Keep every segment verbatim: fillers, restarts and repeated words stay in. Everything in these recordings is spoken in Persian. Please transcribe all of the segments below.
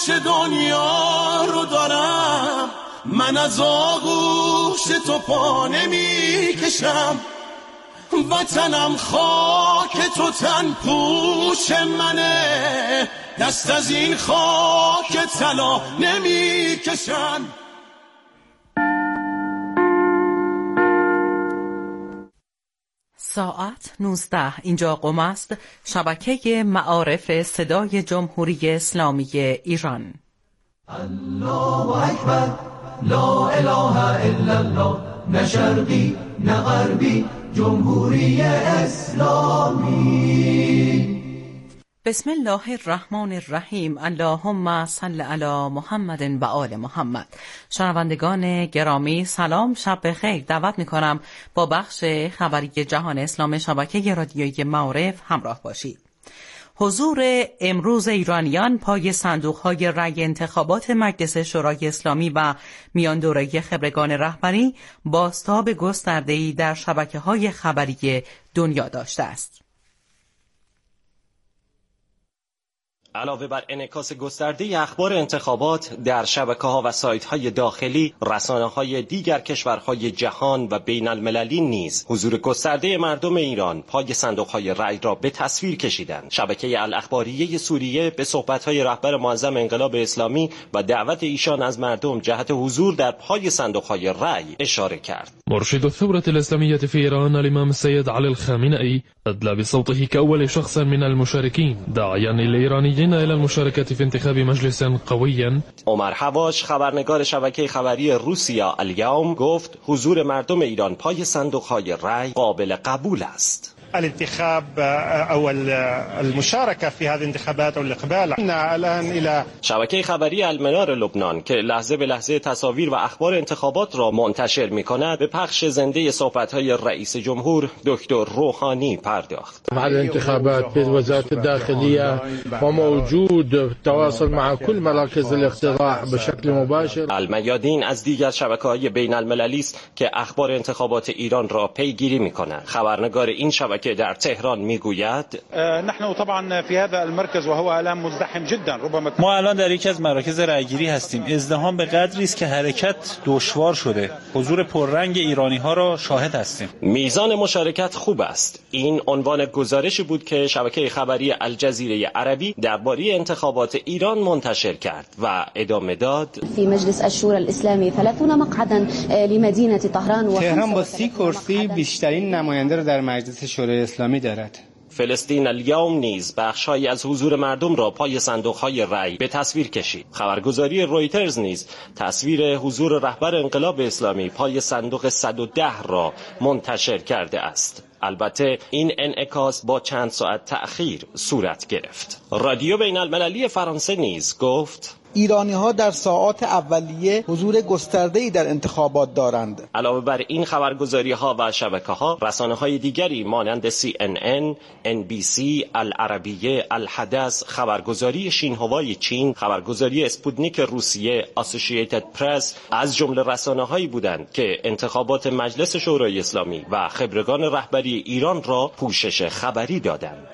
نقش دنیا رو دارم، من از آغوش تو پا نمی کشم، وطنم خاک تو تن پوش منه، دست از این خاک طلا نمی کشم. ساعت نوزده، اینجا قم است، شبکه معارف صدای جمهوری اسلامی ایران. الله اکبر، لا اله الا الله، نه شرقی نه غربی، جمهوری اسلامی. بسم الله الرحمن الرحیم. اللهم صل علی محمد و آل محمد. شنوندگان گرامی سلام، شب بخیر. دعوت میکنم با بخش خبری جهان اسلام شبکه رادیویی معارف همراه باشید. حضور امروز ایرانیان پای صندوق‌های رأی انتخابات مجلس شورای اسلامی و میان دوره خبرگان رهبری بازتاب گسترده‌ای در شبکه‌های خبری دنیا داشته است. علاوه بر انعکاس گسترده اخبار انتخابات در شبکه‌ها و سایت‌های داخلی، رسانه‌های دیگر کشورهای جهان و بین‌المللی نیز حضور گسترده مردم ایران پای صندوق‌های رأی را به تصویر کشیدند. شبکه الاخباریه سوریه به صحبت‌های رهبر معظم انقلاب اسلامی و دعوت ایشان از مردم جهت حضور در پای صندوق‌های رأی اشاره کرد. مرشد الثورة الإسلامية في إيران الإمام السيد علي الخامنئي أدلى بصوته كأول شخص من المشاركين داعيا الإيرانيين إلى المشاركة في انتخاب مجلس قوي. عمر حواش خبرنگار شبکه خبری روسیا الیوم گفت حضور مردم ایران پای صندوق‌های رأی قابل قبول است. الانتخاب او المشاركه في هذه الانتخابات او الاقبال الان الى شبکه خبری المنار لبنان که لحظه به لحظه تصاویر و اخبار انتخابات را منتشر می‌کند به پخش زنده صحبت‌های رئیس جمهور دکتر روحانی پرداخت. بعد الانتخابات في وزارة الداخلية وموجود تواصل مع كل مراكز الاقتراع بشكل مباشر. المیادین از دیگر شبکه‌های بین‌المللی است که اخبار انتخابات ایران را پیگیری می‌کنند. خبرنگار این شبکه که در تهران میگوید نحن طبعا في هذا المركز وهو الان مزدحم جدا ربما ما الان در یکی از مراکز رأیگیری هستیم. ازدحام به قدری است که حرکت دشوار شده. حضور پررنگ ایرانی ها را شاهد هستیم. میزان مشارکت خوب است. این عنوان گزارشی بود که شبکه خبری الجزیره عربی درباره انتخابات ایران منتشر کرد و ادامه داد في مجلس الشورى الاسلامی ثلاثين مقعدا لمدينه طهران و تهران با سی کرسی بیشترین نماینده را در مجلس شورای اسلامی دارد. فلسطین الیوم نیز بخش‌هایی از حضور مردم را پای صندوق‌های رأی به تصویر کشید. خبرگزاری رویترز نیز تصویر حضور رهبر انقلاب اسلامی پای صندوق صد و ده را منتشر کرده است. البته این انعکاس با چند ساعت تأخیر صورت گرفت. رادیو بین‌المللی فرانسه نیز گفت ایرانی‌ها در ساعات اولیه حضور گسترده‌ای در انتخابات دارند. علاوه بر این خبرگزاری‌ها و شبکه‌ها، رسانه‌های دیگری مانند سی ان ان، ان بی سی، العربیه، الحدث، خبرگزاری شینهوای چین، خبرگزاری اسپوتنیک روسیه، اسوسییتد پرس از جمله رسانه‌هایی بودند که انتخابات مجلس شورای اسلامی و خبرگان رهبری ایران را پوشش خبری دادند.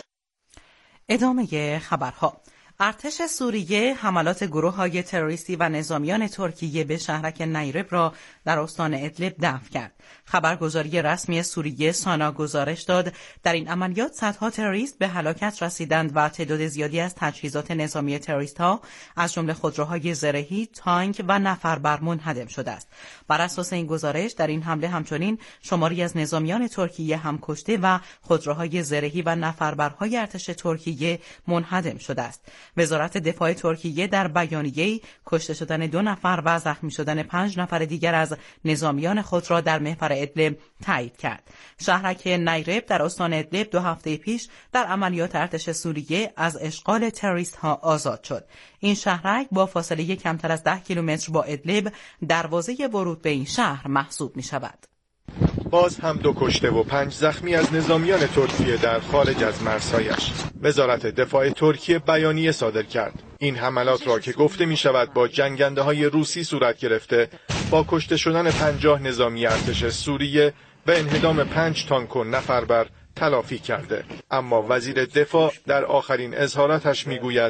ادامه خبرها. ارتش سوریه حملات گروه‌های تروریستی و نظامیان ترکیه به شهرک نیرب را در استان ادلب دفع کرد. خبرگزاری رسمی سوریه سانا گزارش داد در این عملیات صدها تروریست به هلاکت رسیدند و تعداد زیادی از تجهیزات نظامی تروریست‌ها از جمله خودروهای زرهی، تانک و نفربر منهدم شده است. بر اساس این گزارش در این حمله همچنین شماری از نظامیان ترکیه هم کشته و خودروهای زرهی و نفربرهای ارتش ترکیه منهدم شده است. وزارت دفاع ترکیه در بیانیه‌ای کشته شدن دو نفر و زخمی شدن پنج نفر دیگر از نظامیان خود را در محور ادلب تایید کرد. شهرک نیرب در استان ادلب دو هفته پیش در عملیات ارتش سوریه از اشغال تروریست‌ها آزاد شد. این شهرک با فاصله کمتر از ده کیلومتر با ادلب دروازه ورود به این شهر محسوب می شود. باز هم دو کشته و پنج زخمی از نظامیان ترکیه در خارج از مرزهایش. وزارت دفاع ترکیه بیانیه صادر کرد. این حملات را که گفته می شود با جنگنده های روسی صورت گرفته، با کشته شدن پنجاه نظامی ارتش سوریه و انهدام پنج تانک و نفربر تلافی کرده. اما وزیر دفاع در آخرین اظهاراتش می گوید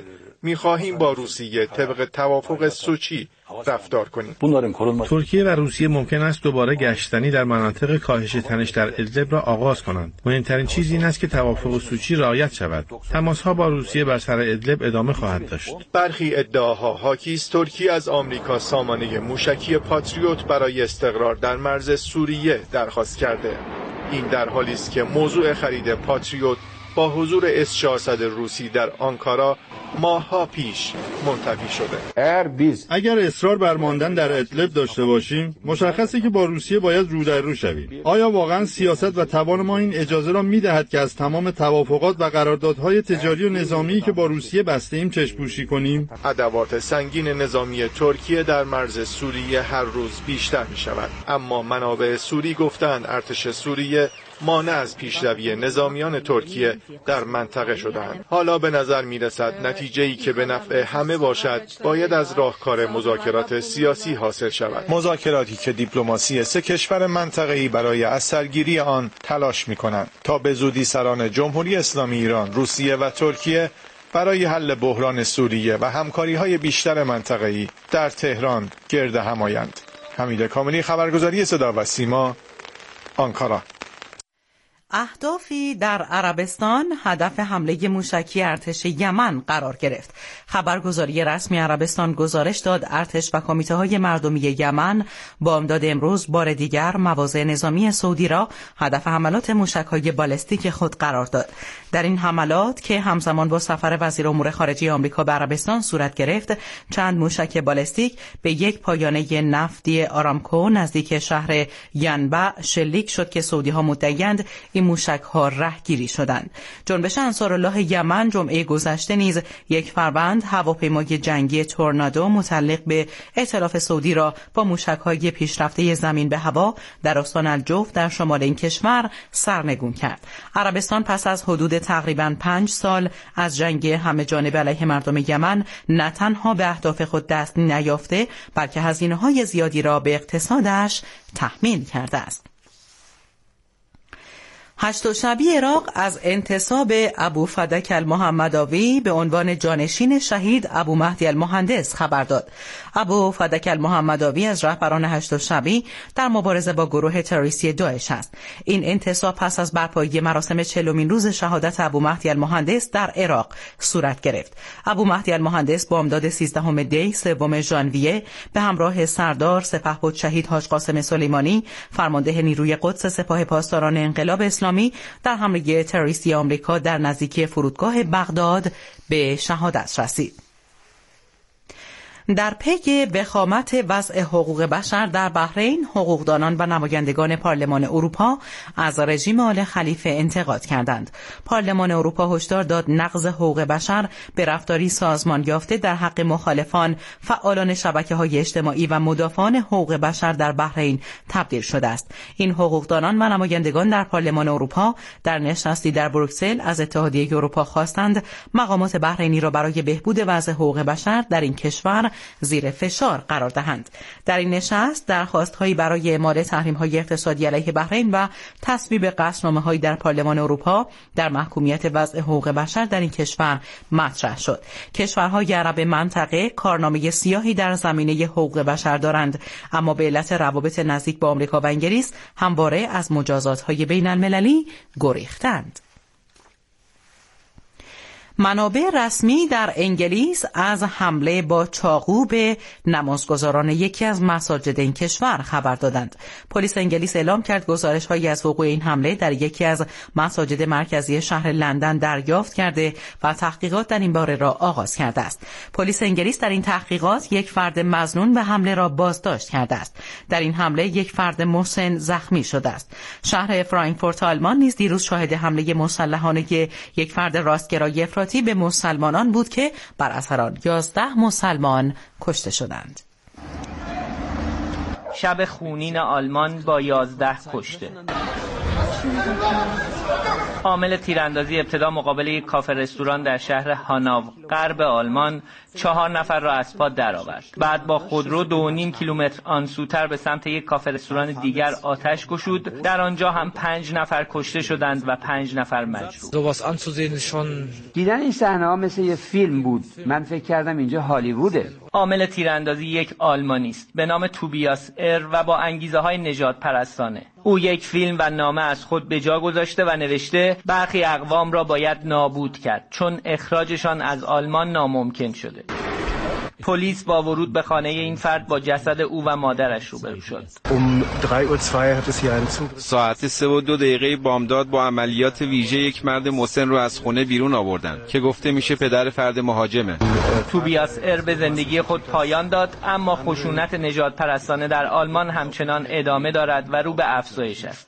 می‌خواهیم با روسیه طبق توافق سوچی رفتار کنیم. ترکیه و روسیه ممکن است دوباره گشتنی در مناطق کاهش تنش در ادلب را آغاز کنند. مهمترین چیز این است که توافق سوچی رعایت شود. تماس‌ها با روسیه بر سر ادلب ادامه خواهد داشت. برخی ادعاها حاکی است ترکیه از آمریکا سامانه موشکی پاتریوت برای استقرار در مرز سوریه درخواست کرده. این در حالی است که موضوع خرید پاتریوت با حضور اس چهارصد روسی در آنکارا ماه‌ها پیش منتفی شده. اگر اصرار بر ماندن در ادلب داشته باشیم، مشخصه که با روسیه باید رو در رو شویم. آیا واقعا سیاست و توان ما این اجازه را می‌دهد که از تمام توافقات و قراردادهای تجاری و نظامی که با روسیه بسته‌ایم چشم‌پوشی کنیم؟ ادوات سنگین نظامی ترکیه در مرز سوریه هر روز بیشتر می‌شود، اما منابع سوری گفتند ارتش سوریه مانع از پیشروی نظامیان ترکیه در منطقه شدند. حالا به نظر می‌رسد نتیجه‌ای که به نفع همه باشد باید از راهکار مذاکرات سیاسی حاصل شود. مذاکراتی که دیپلماسی سه کشور منطقه‌ای برای از سرگیری آن تلاش می‌کنند تا به زودی سران جمهوری اسلامی ایران، روسیه و ترکیه برای حل بحران سوریه و همکاری‌های بیشتر منطقه‌ای در تهران گرد هم آیند. حمید کاملی، خبرگزاری صدا و سیما، آنکارا. اهدافی در عربستان هدف حمله موشکی ارتش یمن قرار گرفت. خبرگزاری رسمی عربستان گزارش داد ارتش و کمیته‌های مردمی یمن بامداد امروز بار دیگر مواضع نظامی سعودی را هدف حملات موشک‌های بالستیک خود قرار داد. در این حملات که همزمان با سفر وزیر امور خارجه آمریکا به عربستان صورت گرفت، چند موشک بالستیک به یک پایانه نفتی آرامکو نزدیک شهر ینبع شلیک شد که سعودی‌ها مدعی‌اند این موشک‌ها رهگیری شدند. جنبش انصارالله یمن جمعه گذشته نیز یک فروند هواپیمای جنگی تورنادو متعلق به ائتلاف سعودی را با موشک‌های پیشرفته زمین به هوا در استان الجوف در شمال این کشور سرنگون کرد. عربستان پس از حدود تقریباً پنج سال از جنگ همه جانبه علیه مردم یمن نه تنها به اهداف خود دست نیافته، بلکه هزینه‌های زیادی را به اقتصادش تحمیل کرده است. هشت شبی عراق از انتصاب ابو فدک المحمداوی به عنوان جانشین شهید ابو مهدی المهندس خبر داد. ابو فدک المحمداوی از رهبران هشت شبی در مبارزه با گروه تروریستی داعش است. این انتصاب پس از برپایی مراسم چهلمین روز شهادت ابو مهدی المهندس در عراق صورت گرفت. ابو مهدی المهندس بامداد سیزدهم دی سوم ژانویه به همراه سردار سپهبد شهید حاج قاسم سلیمانی فرمانده نیروی قدس سپاه پاسداران انقلاب اسلامی در حمله تروریستی آمریکا در نزدیکی فرودگاه بغداد به شهادت رسید. در پی وخامت وضع حقوق بشر در بحرین، حقوقدانان و نمایندگان پارلمان اروپا از رژیم آل خلیفه انتقاد کردند. پارلمان اروپا هشدار داد نقض حقوق بشر به رفتاری سازمان یافته در حق مخالفان، فعالان شبکه‌های اجتماعی و مدافعان حقوق بشر در بحرین تبدیل شده است. این حقوقدانان و نمایندگان در پارلمان اروپا در نشستی در بروکسل از اتحادیه اروپا خواستند مقامات بحرینی را برای بهبود وضع حقوق بشر در این کشور زیر فشار قرار دهند. در این نشست درخواست‌هایی برای اعمال تحریم‌های اقتصادی علیه بحرین و تصویب قصدنامه‌هایی در پارلمان اروپا در محکومیت وضع حقوق بشر در این کشور مطرح شد. کشورهای عرب منطقه کارنامه سیاهی در زمینه حقوق بشر دارند، اما به علت روابط نزدیک با آمریکا و انگلیس همواره از مجازات‌های بین‌المللی گریختند. منابع رسمی در انگلیس از حمله با چاقو به نمازگزاران یکی از مساجد این کشور خبر دادند. پلیس انگلیس اعلام کرد گزارش‌هایی از وقوع این حمله در یکی از مساجد مرکزی شهر لندن دریافت کرده و تحقیقات در این باره را آغاز کرده است. پلیس انگلیس در این تحقیقات یک فرد مظنون به حمله را بازداشت کرده است. در این حمله یک فرد مسن زخمی شده است. شهر فرانکفورت آلمان نیز دیروز شاهد حمله مسلحانه یک فرد راستگرای به مسلمانان بود که بر اثر آن یازده مسلمان کشته شدند. شب خونین آلمان با یازده کشته. عامل تیراندازی ابتدا مقابل یک کافه رستوران در شهر هاناو غرب آلمان چهار نفر را از پا درآورد. بعد با خودرو دو و نیم کیلومتر آن سوتر به سمت یک کافه رستوران دیگر آتش گشود. در آنجا هم پنج نفر کشته شدند و پنج نفر مجروح. دیدن این صحنه‌ها مثل یه فیلم بود. من فکر کردم اینجا هالیووده. عامل تیراندازی یک آلمانی است به نام توبیاس ار و با انگیزه‌های نژاد پرستانه. او یک فیلم و نامه از خود به جا گذاشته و نوشته برخی اقوام را باید نابود کرد چون اخراجشان از آلمان ناممکن شده. پلیس با ورود به خانه این فرد با جسد او و مادرش روبرو شد. ساعت سه و دو دقیقه بامداد با عملیات ویژه یک مرد مسن رو از خونه بیرون آوردن که گفته میشه پدر فرد مهاجمه. توبیاس ار به زندگی خود پایان داد، اما خشونت نژاد پرستانه در آلمان همچنان ادامه دارد و رو به افزایش است.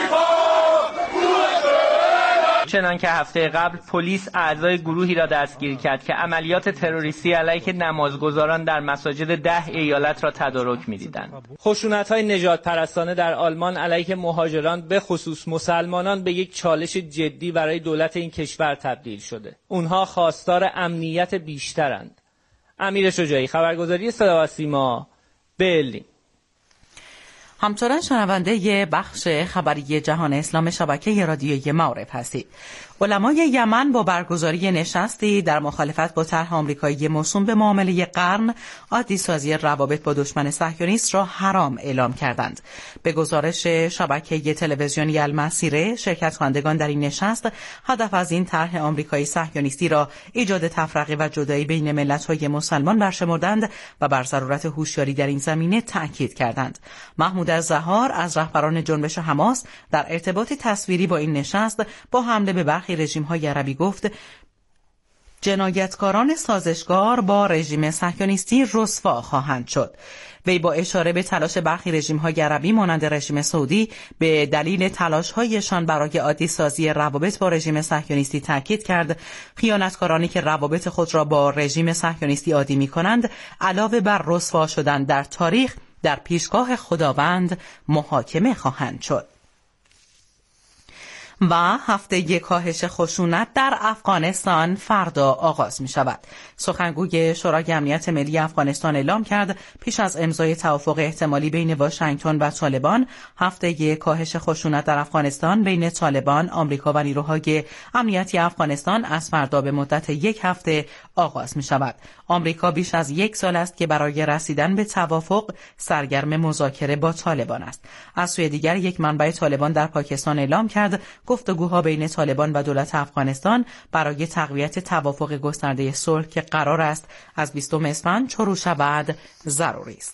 چنانکه هفته قبل پلیس اعضای گروهی را دستگیر کرد که عملیات تروریستی علیه نمازگزاران در مساجد ده ایالت را تدارک می‌دیدند. خشونت‌های نژاد پرستانه در آلمان علیه مهاجران به خصوص مسلمانان به یک چالش جدی برای دولت این کشور تبدیل شده. اونها خواستار امنیت بیشترند. امیر شجاعی، خبرگزاری صدا و سیما، برلین. همچنان شنونده ی بخش خبری جهان اسلام شبکه رادیویی معارف هستید. علمای یمن با برگزاری نشستی در مخالفت با طرح آمریکایی موسوم به معامله قرن عادی سازی روابط با دشمن صهیونیست را حرام اعلام کردند. به گزارش شبکه تلویزیونی المسیره، شرکت کنندگان در این نشست هدف از این طرح آمریکایی صهیونیستی را ایجاد تفرقه و جدایی بین ملت‌های مسلمان برشمردند و بر ضرورت هوشیاری در این زمینه تأکید کردند. محمود الزهار از رهبران جنبش حماس در ارتباط تصویری با این نشست با حمله به برخی رژیم‌های عربی گفت جنایتکاران سازشکار با رژیم صهیونیستی رسوا خواهند شد. وی با اشاره به تلاش برخی رژیم‌های عربی مانند رژیم سعودی به دلیل تلاش‌هایشان برای عادی سازی روابط با رژیم صهیونیستی تاکید کرد خیانتکارانی که روابط خود را با رژیم صهیونیستی عادی می‌کنند علاوه بر رسوا شدن در تاریخ در پیشگاه خداوند محاکمه خواهند شد. و هفته کاهش خشونت در افغانستان فردا آغاز می شود. سخنگوی شورای امنیت ملی افغانستان اعلام کرد پیش از امضای توافق احتمالی بین واشنگتن و طالبان هفته کاهش خشونت در افغانستان بین طالبان، آمریکا و نیروهای امنیتی افغانستان از فردا به مدت یک هفته آغاز می شود. آمریکا بیش از یک سال است که برای رسیدن به توافق سرگرم مذاکره با طالبان است. از سوی دیگر یک منبع طالبان در پاکستان اعلام کرد گفتگوها بین طالبان و دولت افغانستان برای تقویت توافق گسترده صلح که قرار است از بیستم اسفند شروع شود ضروری است.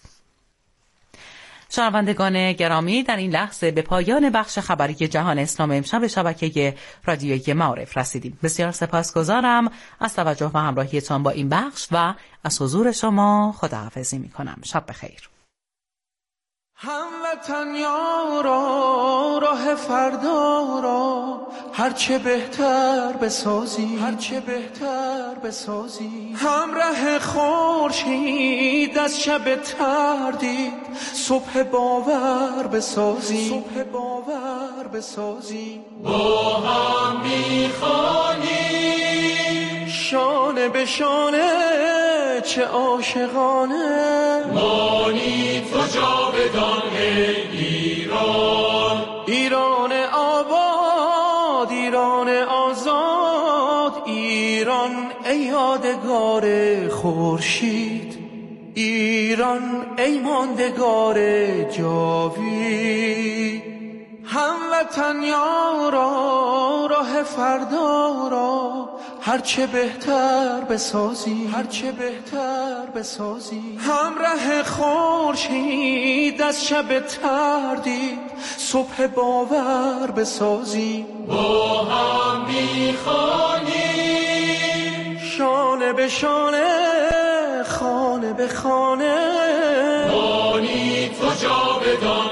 شنوندگان گرامی، در این لحظه به پایان بخش خبری جهان اسلام امشب شبکه رادیویی معارف رسیدیم. بسیار سپاسگزارم از توجه و همراهیتان با این بخش و از حضور شما خداحافظی می کنم. شب بخیر. هموطن یارا راه فردا را هرچه بهتر بسازی هرچه بهتر بسازی همراه خورشید از شب تردید صبح باور بسازی صبح باور بسازی با هم میخوانیم شانه به شانه چه عاشقانه مانی تو جاودان ایران ایران آباد ایران آزاد ایران ای یادگار خورشید ایران ای ماندگار جاوید هموطن یارا راه فردا را هرچه بهتر بسازی هرچه بهتر بسازی همراه خورشید از شب تردید صبح باور بسازی با هم میخوانیم شانه به شانه خانه به خانه مانی تو جاودان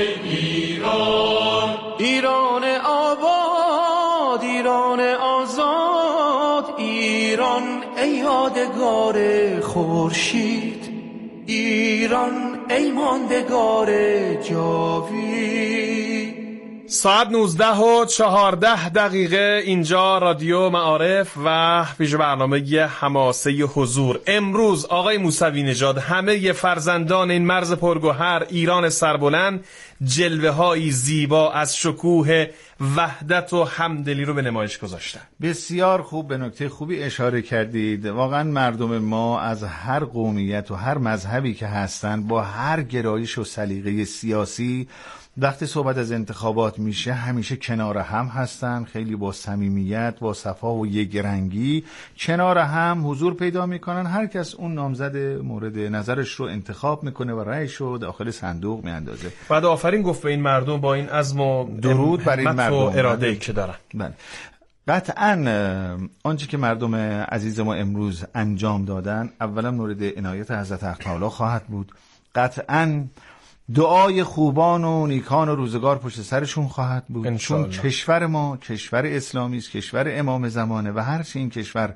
ایران ایران آباد ایران آزاد ایران ای یادگار خورشید ایران ای ماندگار جاوید ساعت نوزده و چهارده دقیقه اینجا رادیو معارف و پیش برنامه حماسه حضور. امروز آقای موسوی نژاد همه فرزندان این مرز پرگوهر ایران سربلند جلوه هایی زیبا از شکوه وحدت و همدلی رو به نمایش گذاشتن. بسیار خوب، به نکته خوبی اشاره کردید. واقعا مردم ما از هر قومیت و هر مذهبی که هستن با هر گرایش و سلیقه سیاسی وقتی صحبت از انتخابات میشه همیشه کنار هم هستن، خیلی با صمیمیت، با صفا و یکرنگی کنار هم حضور پیدا میکنن. هر کس اون نامزد مورد نظرش رو انتخاب میکنه و رأیش رو داخل صندوق میاندازه. بعد آفرین گفت به این مردم با این عزم و درود بر این مردم و اراده‌ای که دارن. بله. قطعاً آنچه که مردم عزیز ما امروز انجام دادن اولا مورد عنایت حضرت حق تعالی خواهد بود. قطعاً دعای خوبان و نیکان و روزگار پشت سرشون خواهد بود، چون کشور ما کشور اسلامی است، کشور امام زمانه و هر چی این کشور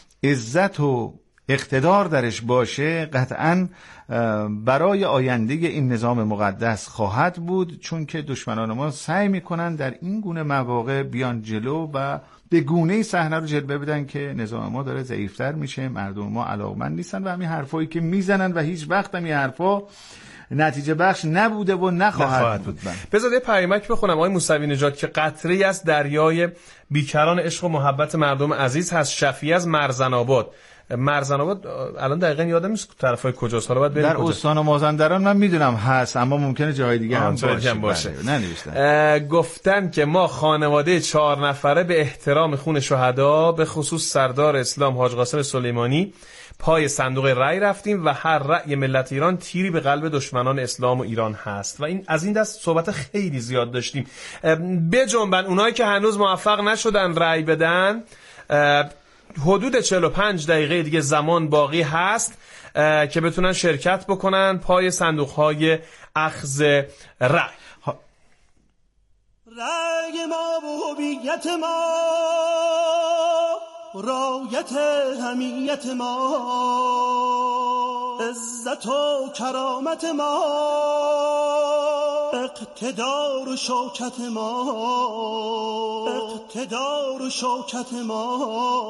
عزت و اقتدار درش باشه قطعاً برای آینده این نظام مقدس خواهد بود، چون که دشمنان ما سعی میکنن در این گونه مواقع بیان جلو و به گونه‌ای صحنه رو جلوه بدن که نظام ما داره ضعیف‌تر میشه، مردم ما علاقمند نیستن و همین حرفایی که میزنن و هیچ وقت هم این حرفا نتیجه بخش نبوده و نخواهد, نخواهد بود. بذار یه پیامک بخونم آقای موسوی نژاد که قطره‌ای از دریای بیکران عشق و محبت مردم عزیز هست. شفیع از مرزن آباد. مرزن آباد الان دقیقاً یادم نیست طرفای کجاست، حالا باید بریم در استان مازندران من میدونم هست، اما ممکنه جای دیگه هم باشه, باشه. ننوشتن. گفتن که ما خانواده چهار نفره به احترام خون شهدا به خصوص سردار اسلام حاج قاسم سلیمانی پای صندوق رأی رفتیم و هر رأی ملت ایران تیری به قلب دشمنان اسلام و ایران هست و این از این دست صحبت خیلی زیاد داشتیم. بجنبن اونایی که هنوز موفق نشدن رأی بدن، حدود چهل و پنج دقیقه دیگه زمان باقی هست که بتونن شرکت بکنن پای صندوق‌های اخذ رأی. رأی ما و هویت ما، رایت حمیت ما، عزت و کرامت ما، اقتدار و شوکت ما، اقتدار و شوکت ما،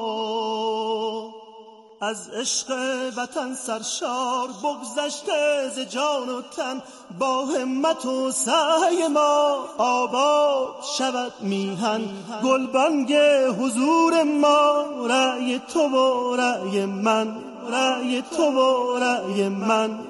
از عشق وطن سرشار بگذشته ز جان و تن، با همت و سعی ما آباد شود میهن، گلبانگ حضور ما رأی تو و رأی من، رأی تو و رأی من.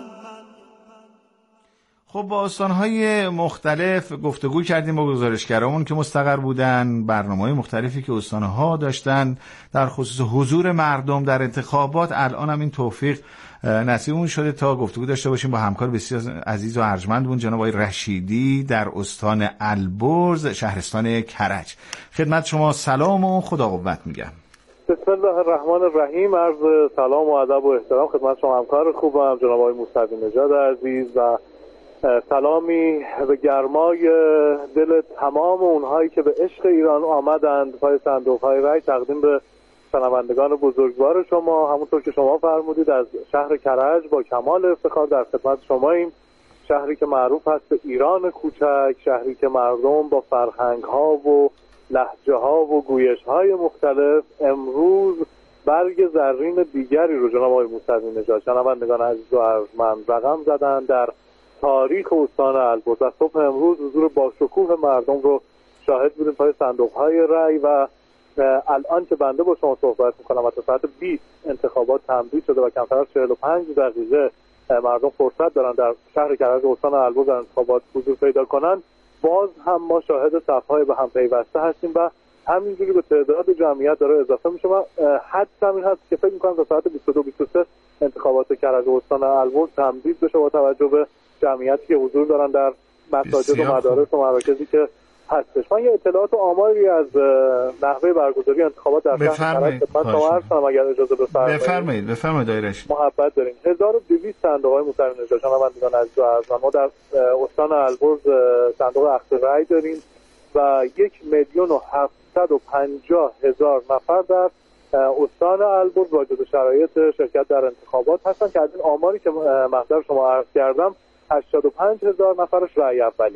خب با استانهای مختلف گفتگو کردیم با گزارشگرامون که مستقر بودن، برنامه‌های مختلفی که استانها داشتن در خصوص حضور مردم در انتخابات. الان هم این توفیق نصیبمون شده تا گفتگو داشته باشیم با همکار بسیار عزیز و ارجمندمون جناب آقای رشیدی در استان البرز شهرستان کرج. خدمت شما سلام و خدا قوت میگم. بسم الله الرحمن الرحیم. عرض سلام و ادب و احترام خدمت شما همکار خوبم جناب آقای موسوی نژاد عزیز و سلامی به گرمای دل تمام اونهایی که به عشق ایران آمدند پای صندوق‌های رأی تقدیم به شنوندگان بزرگوار شما. همونطور که شما فرمودید از شهر کرج با کمال افتخار در خدمت شماییم، شهری که معروف هست به ایران کوچک، شهری که مردم با فرهنگ‌ها و لهجه‌ها و گویش‌های مختلف امروز برگ زرین دیگری رو جناب آقای موسوی نژاد شنوندگان عزیز و ارجمند رقم زدن در تاریخ استان البرز. از صبح امروز حضور با شکوه مردم رو شاهد بودیم پای صندوق‌های رأی و الان که بنده با شما صحبت می‌کنم و تا ساعت بیست انتخابات تمدید شده و کمتر از چهل و پنج دقیقه مردم فرصت دارن در شهر کرج استان البرز در انتخابات حضور پیدا کنن، باز هم ما شاهد صف‌های به هم پیوسته هستیم و همینجوری به تعداد جمعیت داره اضافه میشه و حدس این هست که فکر می‌کنم تا ساعت بیست و دو بیست و سه انتخابات کرج استان البرز تمدید بشه با توجه به جمعیتی که حضور دارن در مساجد و مدارس و مراکزی که هستش. من یه اطلاعات و آماری از نحوه برگزاری انتخابات در شهر کرج خدمت شما عرض کنم اگر اجازه بفرمایید. بفرمایید بفرمایید دایرش. محبت دارین. هزار و دویست صندوق‌های موسوی نژاد شنوندگان عزیز و ارجمند ما در استان البرز صندوق اخذ رأی داریم و یک میلیون و هفتصد و پنجاه هزار نفر در استان البرز واجد شرایط شرکت در انتخابات هستن که از این آماری که محضر شما عرض کردم هشتاد و پنج هزار نفرش رأی اولیت.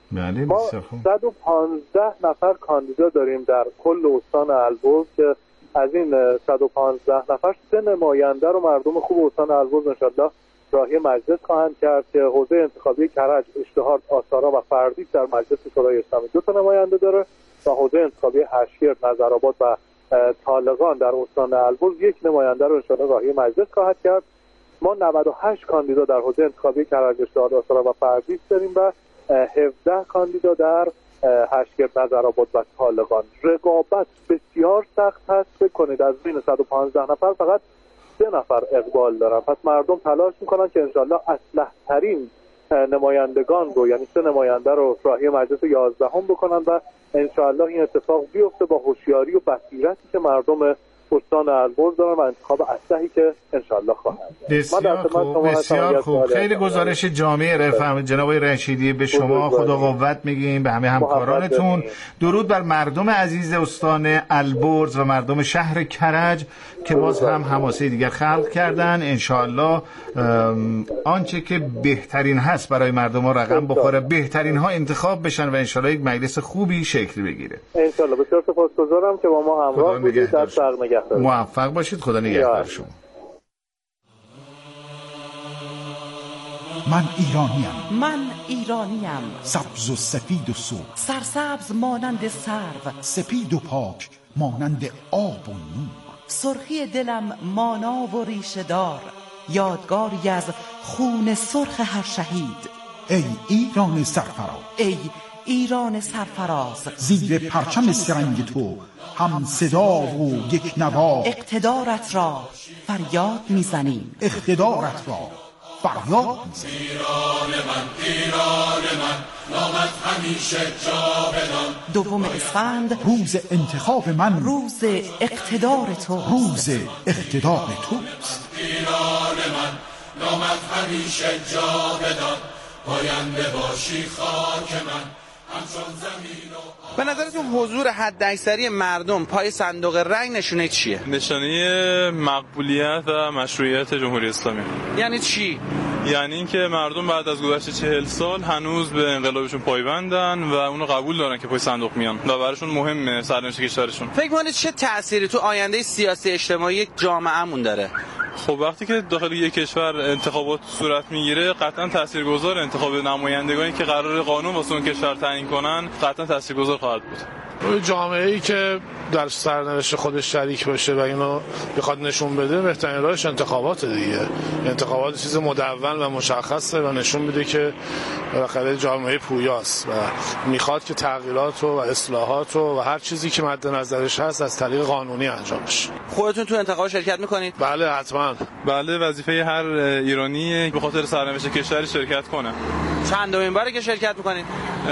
بله ما صد و پانزده نفر کاندیدا داریم در کل استان البرز که از این صد و پانزده نفر سه نماینده رو مردم خوب استان البرز انشالله راهی مجلس خواهند کرد که حوزه انتخابی کرج، اشتهار، آستارا و فردیس در مجلس شورای اسلامی دو تا نماینده داره و حوزه انتخابی هشیار، نظرآباد و طالقان در استان البرز یک نماینده رو انشالله راهی مجلس خواهد کرد. ما نود و هشت کاندیدا در حوزه انتخابی کرج، اشتهار، آستارا و فردیس داریم و هفده کاندیدا در هشیار، نظرآباد و طالقان. رقابت بسیار سخت هست. فکر کنید از بین صد و پانزده نفر فقط سه نفر اقبال دارن، پس مردم تلاش میکنن که انشالله اصلح ترین نمایندگان رو، یعنی سه نماینده رو راهی مجلس یازدهم بکنن و انشالله این اتفاق بیفته با هوشیاری و بصیرتی که مردم استان البرز دارن و انتخاب اصلحی که انشالله خواهند. بسیار خوب، بسیار خوب. خیلی گزارش جامع رفهم جناب رشیدی به شما خدا قوت میگیم، به همه همکارانتون. درود بر مردم عزیز استان البرز و مردم شهر کرج که باز هم حماسه دیگر خلق کردن. انشالله آنچه که بهترین هست برای مردم ها رقم بخوره، بهترین ها انتخاب بشن و انشالله یک مجلس خوبی شکل بگیره. انشالله. بسیار سپاسگزارم که با ما همراه بودید. در سر نگهدار. موفق باشید. خدا نگهدار شما. من ایرانیم. من ایرانیم. سبز و سفید و سرخ. سرسبز مانند سرو. سپید و پاک مانند آب و نور. سرخی دلم مانا و ریشه دار، یادگاری از خون سرخ هر شهید. ای ایران سرفراز، ای ایران سرفراز، زیر پرچم سرنگ تو هم صدا و یک نوا، اقتدارت را فریاد میزنیم. اقتدارت را فریاد میزنیم. ایران من، ایران من، نامت همیشه جاودان. دوم اسفند، روز انتخاب من، روز اقتدار تو، روز اقتدار توست. ایران من، نامت همیشه جاودان. پاینده باشی خاک من، همچون زمین و به نظرتون حضور حداکثری مردم پای صندوق رای نشونه چیه؟ نشانه مقبولیت و مشروعیت جمهوری اسلامی. یعنی چی؟ یعنی اینکه مردم بعد از گذشت چهل سال هنوز به انقلابشون پایبندن و اونو قبول دارن که پای صندوق میان و براشون مهمه سرنوشت کشورشون. فکر می‌کنید چه تأثیری تو آینده سیاسی اجتماعی جامعه‌مون داره؟ خب وقتی که داخل یک کشور انتخابات صورت میگیره قطعا تاثیرگذار انتخاب نمایندگانی که قرار قانون واسه اون کشور تعیین کنن قطعا تاثیرگذار خواهد بود. جامعه‌ای که در سرنوشت خودش شریک باشه و اینو بخواد نشون بده، بهترین راهش انتخابات دیگه. انتخابات چیز مدون و مشخصه و نشون میده که بالاخره جامعه پویاست و میخواد که تغییرات و اصلاحات و هر چیزی که مد نظرش هست از طریق قانونی انجام بشه. خودتون تو انتخاب شرکت میکنید؟ بله حتما. بله وظیفه هر ایرانی به خاطر سرنوشت کشوری شرکت کنه. چندمین باره که شرکت میکنید؟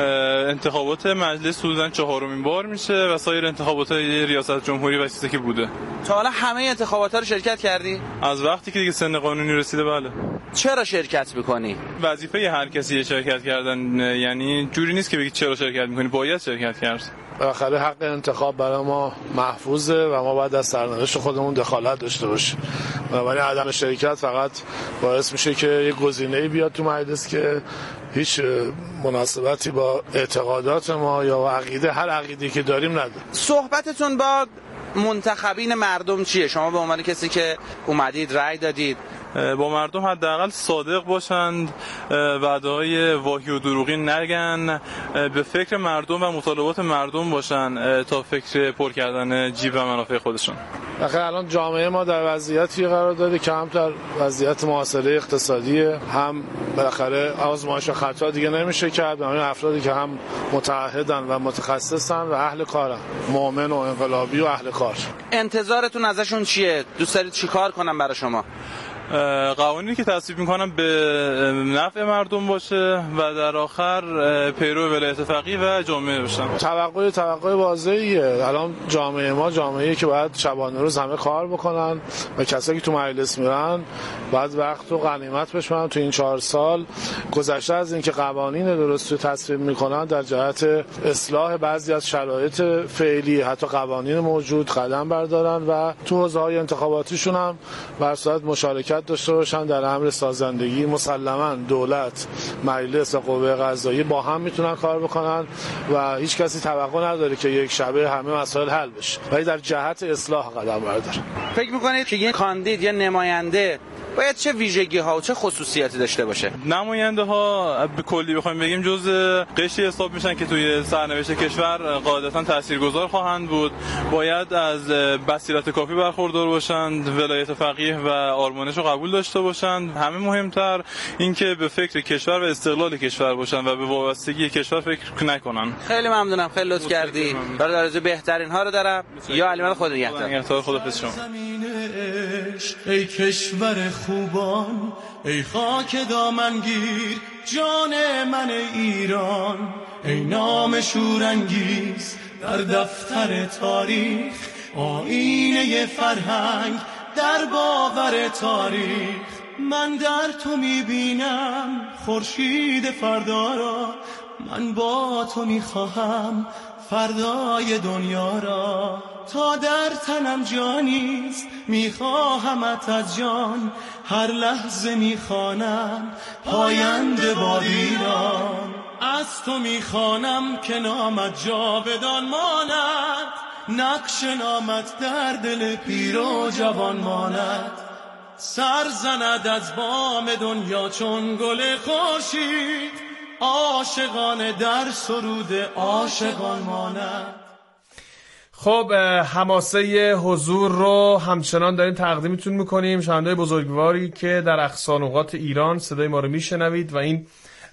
انتخابات مجلس حدوداً چهارمین بار میشه و سایر انتخابات ریاست جمهوری و چیزی که بوده. تا حالا همه انتخابات‌ها رو شرکت کردی؟ از وقتی که دیگه سن قانونی رسیده بله. چرا شرکت میکنی؟ وظیفه هر کسی شرکت کردن، یعنی جوری نیست که بگی چرا شرکت میکنی، باید شرکت کرد. بالاخره حق انتخاب برای ما محفوظه و ما باید از سرنوشت خودمون دخالت داشته باشیم. ولی عدم شرکت فقط باعث میشه که یه گزینه‌ای بیاد تو مجلس که هیچ مناسبتی با اعتقادات ما یا عقیده هر عقیده‌ای که داریم نداره. صحبتتون با منتخبین مردم چیه؟ شما به عنوان کسی که اومدید رأی دادید، با مردم حداقل صادق باشند، وعده‌های واهی و دروغی نگن، به فکر مردم و مطالبات مردم باشن تا فکر پر کردن جیب و منافع خودشون. آخه الان جامعه ما در وضعیتی قرار داره که هم در وضعیت محاصره اقتصادی، هم بالاخره آزمایش و خطا دیگه نمیشه کرد. همین افرادی که هم متعهدن و متخصصن و اهل کارن، مؤمن و انقلابی و اهل کار. انتظارتون ازشون چیه؟ دوست دارید چیکار کنن برای شما؟ قوانینی که تصویب میکنن به نفع مردم باشه و در آخر پیرو ولایت فقیه و جامعه باشن. توقع توقع واضحیه. الان جامعه ما جامعه‌ای که باید شبانه روز همه کار بکنن و کسایی که تو مجلس میرن بعد وقت و غنیمت بشن. تو این چهار سال گذشته از اینکه قوانین درست رو تصویب میکنن در جهت اصلاح بعضی از شرایط فعلی حتی قوانین موجود قدم بردارن و تو حوزه‌های انتخاباتیشون هم بر صورت مشارکت فعالیت داشته باشن در امر سازندگی. مسلماً دولت، مجلس و قوه قضاییه با هم میتونن کار بکنن و هیچ کسی توقع نداره که یک شبه همه مسائل حل بشه، ولی در جهت اصلاح قدم برداره. فکر میکنید که یه کاندید یا نماینده باید چه ویژگی ها و چه خصوصیاتی داشته باشه؟ نماینده ها به کلی بخوایم بگیم جز قشری حساب میشن که توی سرنوشت کشور قاعدتا تاثیرگذار خواهند بود. باید از بصیرت کافی برخوردار باشند، ولایت فقیه و آرمانش رو قبول داشته باشند. همه مهمتر اینکه به فکر کشور و استقلال کشور باشن و به وابستگی کشور فکر نکنن. خیلی ممنونم، خیلی لطف کردی. برای درجه بهترین ها رو دارم. یا علی مال خود نگهدار. خداحافظ شما. ای کشور خوبان، ای خاک دامنگیر، جان من ایران، ای نام شورانگیز در دفتر تاریخ، آینه فرهنگ در باور تاریخ. من در تو میبینم خورشید فردا را، من با تو میخواهم فردای دنیا را. تا در تنم جانیست میخواهمت از جان، هر لحظه میخوانم پاینده با ایران. از تو میخوانم که نامت جاودان ماند، نقش نامت در دل پیر و جوان ماند. سر زند از بام دنیا چون گل خورشید، عاشقانه در سرود عاشقان ماند. خب حماسه حضور رو همچنان داریم تقدیمتون میکنیم. شنونده‌های بزرگواری که در اقصا نقاط ایران صدای ما رو میشنوید و این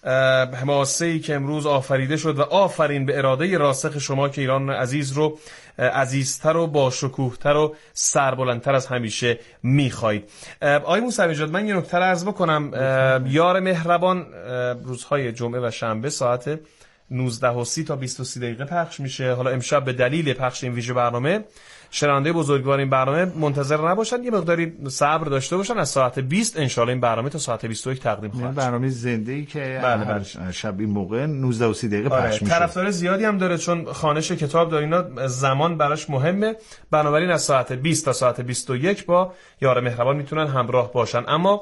حماسه‌ای که امروز آفریده شد و آفرین به اراده راسخ شما که ایران عزیز رو عزیزتر و با شکوهتر و سربلندتر از همیشه میخواید. آقای موسوی نژاد، من یه نکته عرض بکنم. یار مهربان روزهای جمعه و شنبه ساعت نوزده و سی تا بیست و سه دقیقه پخش میشه. حالا امشب به دلیل پخش این ویژه برنامه شنونده بزرگوار این برنامه منتظر نباشن، یه مقداری صبر داشته باشن. از ساعت بیست ان شاءالله این برنامه تا ساعت بیست و یک تقدیم خواهد شد. برنامه زنده‌ای که بله بله. شب این موقع نوزده و سی دقیقه آره. پخش میشه. طرفدار زیادی هم داره چون خوانش کتاب داره، اینا زمان براش مهمه. بنابراین از ساعت بیست تا ساعت بیست و یک با یار مهربان میتونن همراه باشن. اما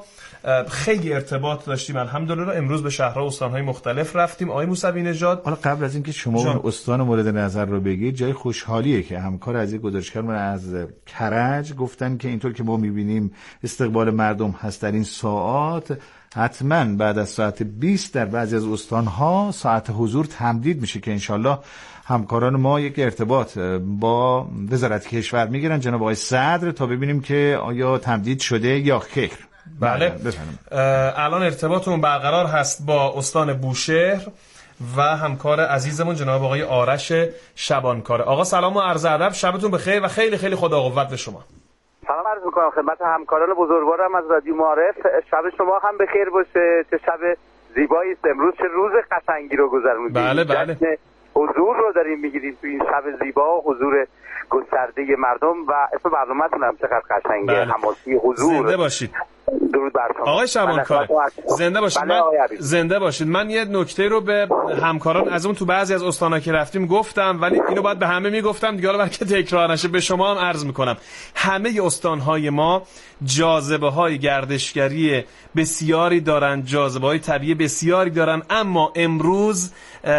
خیلی ارتباط داشتیم الحمدلله. امروز به شهرها و استان‌های مختلف رفتیم. آقای موسوی نژاد، حالا قبل از اینکه شما اون استان مورد نظر رو بگید، جای خوشحالیه که همکار عزیز گزارشگر من از کرج گفتن که اینطور که ما می‌بینیم استقبال مردم هست در این ساعات، حتما بعد از ساعت بیست در بعضی از استان‌ها ساعت حضور تمدید میشه که انشالله همکاران ما یک ارتباط با وزارت کشور میگیرن، جناب آقای صدر، تا ببینیم که آیا تمدید شده یا خیر. بله, بله. الان ارتباطمون برقرار هست با استان بوشهر و همکار عزیزمون جناب آقای آرش شبانکاره. آقا سلام و عرض ادب، شبتون بخیر و خیلی خیلی خدا قوت به شما. سلام عرض میکنم خدمت همکاران بزرگوارم از رادیو معارف. شب شما هم بخیر باشه. چه شب زیبایی است امروز، چه روز قشنگی رو گذرونید. بله بله. حضور رو داریم میگیریم تو این شب زیبا، حضور گسترده مردم و اسم برنامه‌تون هم چقدر قشنگه. بله. حماسی حضور. زنده باشید. درود بر شما آقای شبانکاره، زنده باشید. بله من زنده باشید. من یه نکته رو به همکاران ازمون تو بعضی از استانا که رفتیم گفتم، ولی اینو باید به همه میگفتم دیگه، حالا که تکرار نشه به شما هم عرض میکنم. همه استانهای ما جاذبه های گردشگری بسیاری دارن، جاذبه های طبیعی بسیاری دارن، اما امروز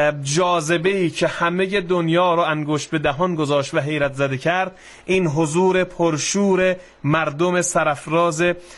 جاذبه ای که همه دنیا رو انگشت به دهان گذاشت و حیرت زده کرد، این حضور پرشور مردم سرافراز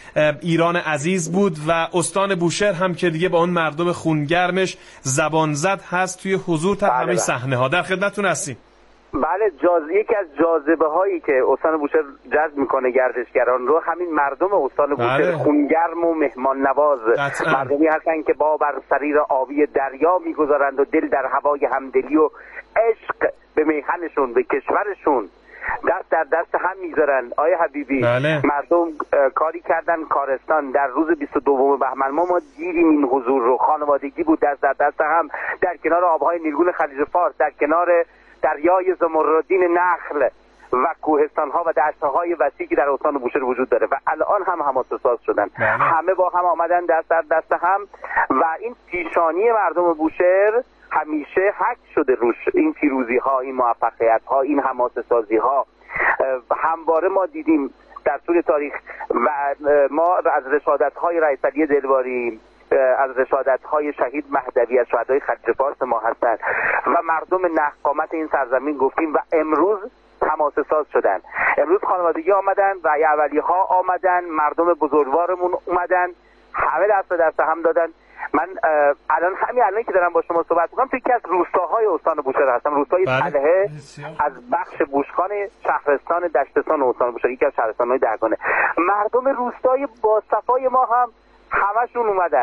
ایران عزیز بود و استان بوشهر هم که دیگه با اون مردم خونگرمش زبان زد هست توی حضور تا همه صحنه ها. در خدمتتون هستیم. بله، جاز... یکی از جاذبه هایی که استان بوشهر جذب میکنه گردشگران رو همین مردم استان بوشهر بله. خونگرم و مهمان نواز قطعا. مردمی هستن که با بر سریر آبی دریا میگذارند و دل در هوای همدلی و عشق به میهنشون، به کشورشون دست در دست هم میگذارن. آیه حبیبی بله. مردم کاری کردن کارستان در روز بیست و دو بهمن ما ما دیدیم این حضور رو. خانوادگی بود دست در دست هم در کنار آبهای نیلگون خلیج فارس، در کنار دریای زمردین نخل و کوهستان‌ها و دشت‌های وسیعی که در استان بوشهر وجود داره و الان هم حماسه‌ساز شدن. بله. همه با هم آمدن دست در دست هم و این پیشانی مردم بوشهر همیشه حک شده روش. این پیروزی‌ها، این موفقیت‌ها، این حماسه‌سازی‌ها همواره ما دیدیم در طول تاریخ و ما از رشادت‌های رئیس علی دلباری، از رشادت‌های شهید مهدوی، از شهدای خلیج فارس ما هستند و مردم نهقامت این سرزمین گفتیم و امروز تماسه ساز شدن. امروز خانوادگی آمدن و اولیه ها آمدن، مردم بزرگوارمون اومدن، همه دست به دست هم دادن. من الان همین الان که دارم با شما صحبت می‌کنم توی یکی از روستاهای استان بوشهر هستم، روستای پلهه از بخش بوشخان شهرستان دشتستان استان بوشهر، یکی از شهرستان‌های درگانه. مردم روستای با صفای ما هم همشون اومدن.